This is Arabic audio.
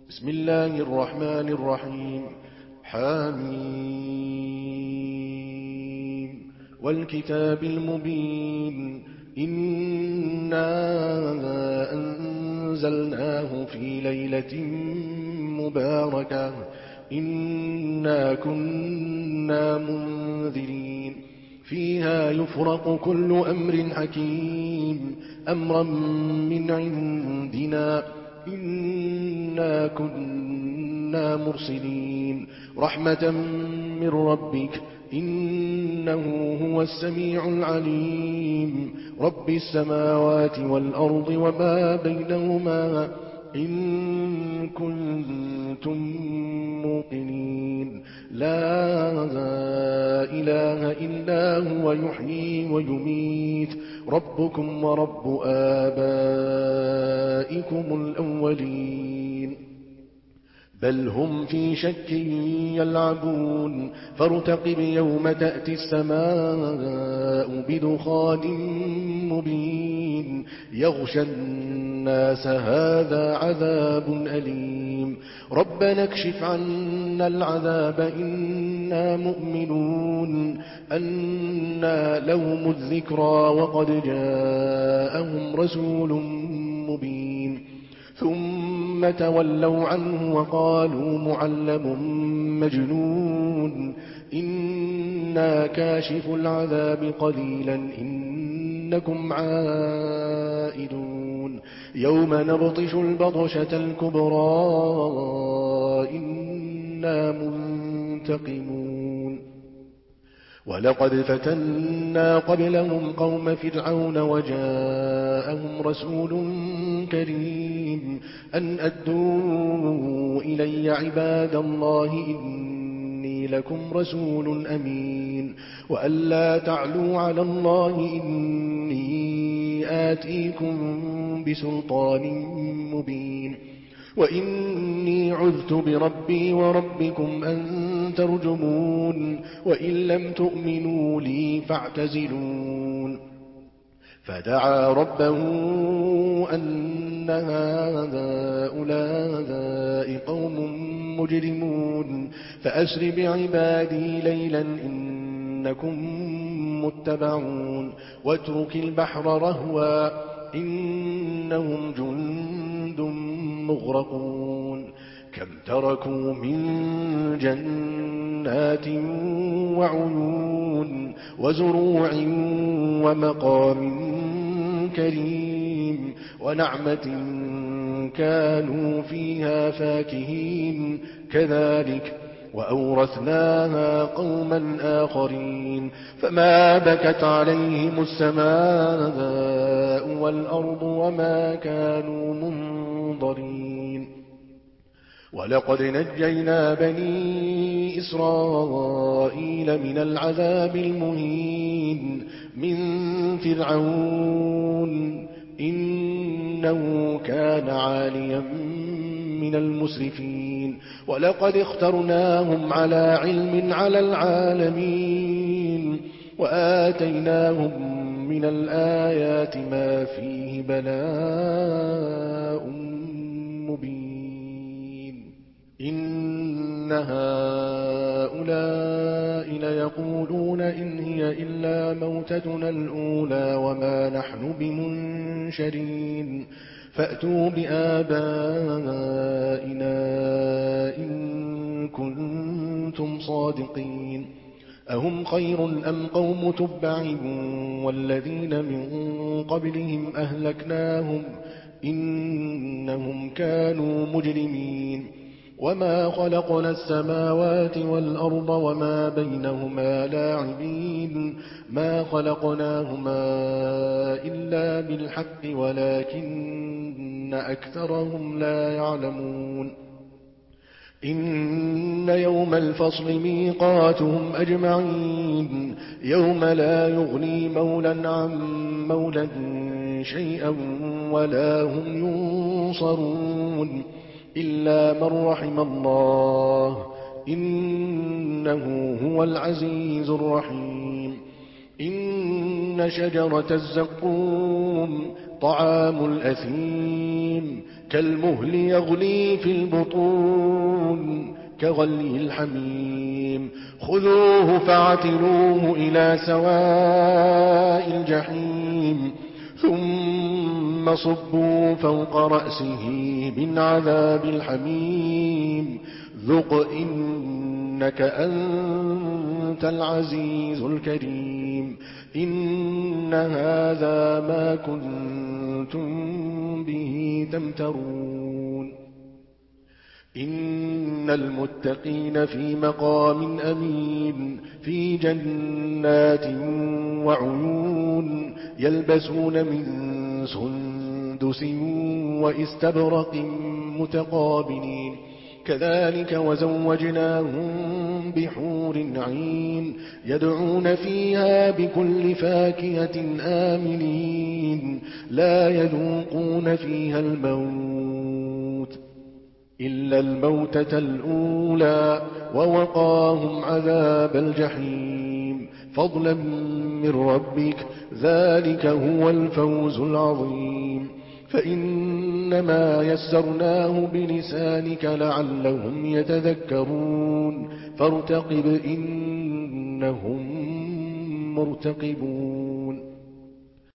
بسم الله الرحمن الرحيم. حميم والكتاب المبين. إنا أنزلناه في ليلة مباركة إنا كنا منذرين فيها يفرق كل أمر حكيم أمرا من عندنا إنا كنا مرسلين رحمة من ربك إنه هو السميع العليم رب السماوات والأرض وما بينهما إن كنتم موقنين لا إله إلا هو يحيي ويميت ربكم ورب آبائكم الأولين بل هم في شك يلعبون فارتقب يوم تأتي السماء بدخان مبين يغشى الناس هذا عذاب أليم ربنا اكشف عنا العذاب إنا مؤمنون أنى لهم الذكرى وقد جاءهم رسول مبين ثم تولوا عنه وقالوا معلم مجنون إنا كاشف العذاب قليلا إنكم عائدون يوم نبطش البطشة الكبرى إنا منتقمون ولقد فتنا قبلهم قوم فرعون وجاءهم رسول كريم أن أدوا إلي عباد الله إني لكم رسول أمين وأن لا تعلوا على الله إني آتيكم بسلطان مبين وإني عذت بربي وربكم أن ترجمون وإن لم تؤمنوا لي فاعتزلون فدعا ربه أن هؤلاء قوم مجرمون فأسر بعبادي ليلا إنكم متبعون واترك البحر رهوا إنهم جند مغرقون كم تركوا من جنات وعيون وزروع ومقام كريم ونعمة كانوا فيها فاكهين كذلك وأورثناها قوما آخرين فما بكت عليهم السماء والأرض وما كانوا منظرين ولقد نجينا بني إسرائيل من العذاب المهين من فرعون إنه كان عاليا من المسرفين ولقد اخترناهم على علم على العالمين وآتيناهم من الآيات ما فيه بلاء مبين إن هؤلاء ليقولون إن هي إلا موتتنا الأولى وما نحن بمنشرين فأتوا بآبائنا إن كنتم صادقين أهم خير أم قوم تبع والذين من قبلهم أهلكناهم إنهم كانوا مجرمين وما خلقنا السماوات والأرض وما بينهما لاعبين ما خلقناهما إلا بالحق ولكن أكثرهم لا يعلمون إن يوم الفصل ميقاتهم أجمعين يوم لا يغني مولا عن مولا شيئا ولا هم ينصرون إلا من رحم الله إنه هو العزيز الرحيم إن شجرة الزقوم طعام الأثيم كالمهل يغلي في البطون كغلي الحميم خذوه فاعتلوه إلى سواء الجحيم ثم صبوا فوق رأسه من عذاب الحميم ذق إنك أنت العزيز الكريم إن هذا ما كنتم به تمترون إن المتقين في مقام أمين في جنات وعيون يلبسون من سندس وإستبرق متقابلين كذلك وزوجناهم بحور عين يدعون فيها بكل فاكهة آمنين لا يذوقون فيها الموت إلا الموتة الأولى ووقاهم عذاب الجحيم فضلا من ربك ذلك هو الفوز العظيم فإنما يسرناه بلسانك لعلهم يتذكرون فارتقب إنهم مرتقبون